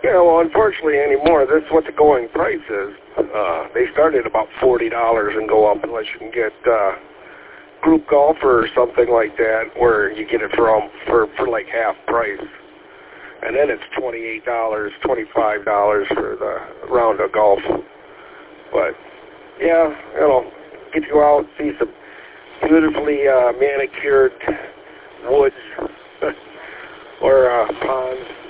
Yeah, well, unfortunately anymore, that's what the going price is. They start at about $40 and go up unless you can get group golfer or something like that, where you get it for like half price. And then it's $28, $25 for the round of golf. But, yeah, get you out, see some beautifully manicured woods or ponds.